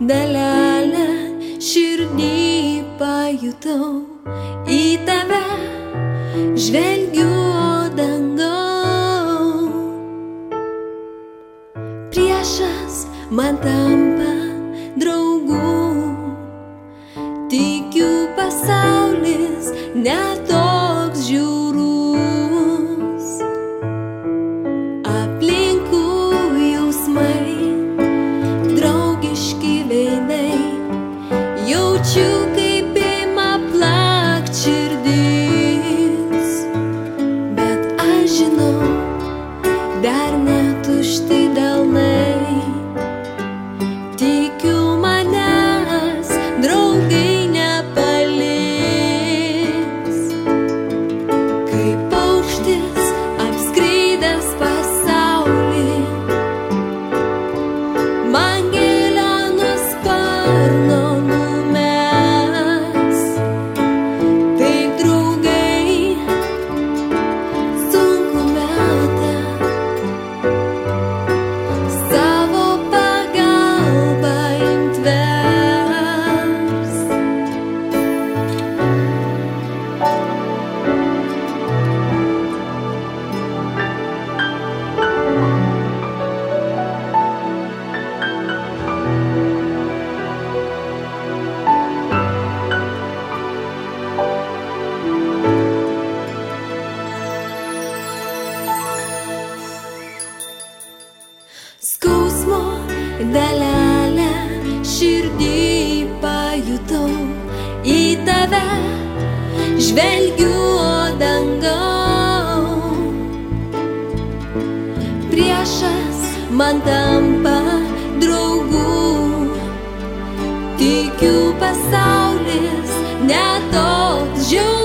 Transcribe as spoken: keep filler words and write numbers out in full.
dalelę širdį pajutau, į tave žvelgiu dangau. Priešas man tampa draugu, tikiu pasaulis netoks žiaurus. Aplinkui jausmai, draugiški veidai, jaučiu kaip ima plakt širdis. Bet aš žinau, dar netušti delnai, tikiu manęs draugai nepaliks. Kaip paukštis apskridęs pasaulį, man gėlę nuo sparno numes. Taip draugai sunku metą savo pagalbą imt vers. Skausmo dalelę širdį pajutau, į tave žvelgiu dangau. Priešas man tampa draugu, tikiu pasaulis netoks žiaurus.